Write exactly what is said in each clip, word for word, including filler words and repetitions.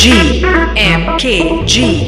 G M K G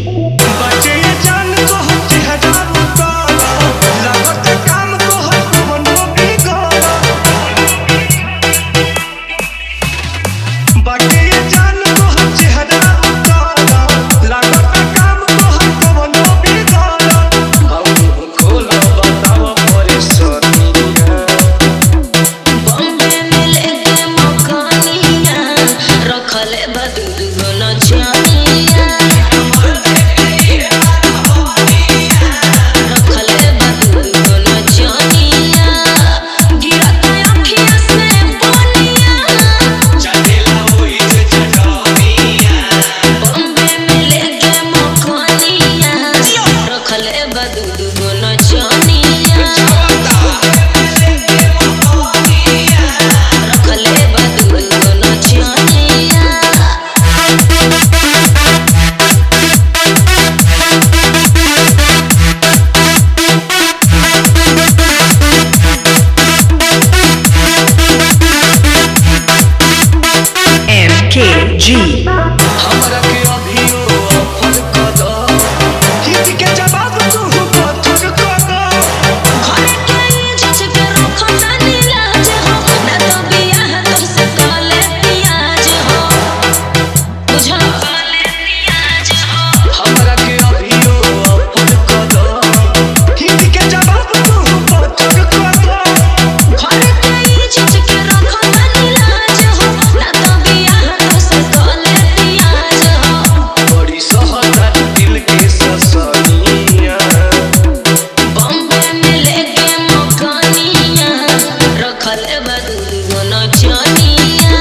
K G हमरा के अभियो फल कद हित के जवाब तू पत्थर कद घरे के इज्जत के रख जानी लाज हो ना तो बियाह तुमसे काले पियाज हो बुझल काले पियाज हो हमरा के अभियो फल कद हित के जवाब तू पत्थर कद घरे के इज्जत के रख जानी लाज हो ना तो बियाह तुमसे काले पियाज हो बड़ी सहता दिल के ससनिया बॉम्बे में लेके मकानिया रखल बा दूगो नचनिया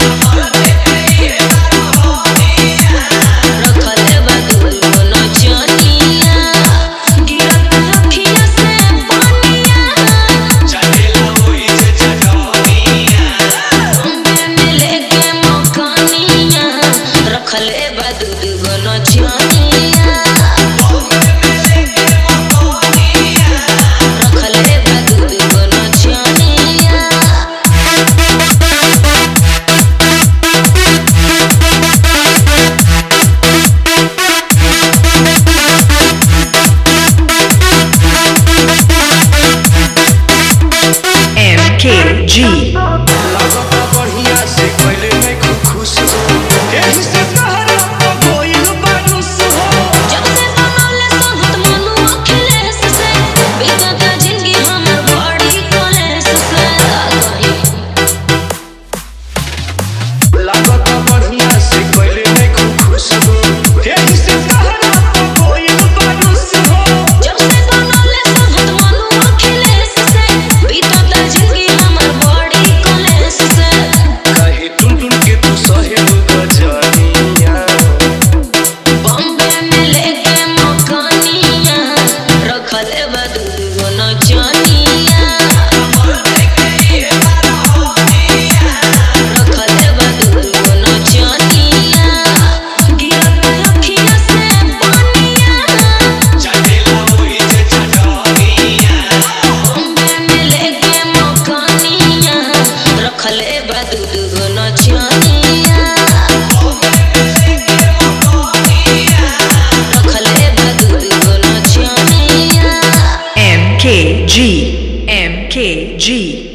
रखल बा दूगो नचनिया गिरत अखिया से पानिया चलेला होई जे जगनिया बॉम्बे में लेके मकानिया रखल बा दूगो नचनिया रखल बा दूगो नचनिया M K G लागता बढ़िया से पहले मैं खूब खुश हो एही से तहरा कोइल बानुस हो जब से बनले संगत मनु अखिलेश से बीतत जिंदगी हमर बड़ी कलेश से कहीं लागता बढ़िया से पहले मैं खूब खुश हो एही से तहरा कोइल बानुस हो जब से बनले संगत मनु अखिलेश से बीतत जिंदगी हमर बड़ी कलेश से कहे टुन टुन के तू सहे तू गजनिया बॉम्बे में लेके मकानिया रखल बा दूगो नचनिया रखल बा दूगो नचनिया गिरत अखिया से पानिया चलेला होई जे जगनिया बॉम्बे में लेके मकानिया रखल बा दूगो नचनिया रखल बा दूगो नचनिया M K G M K G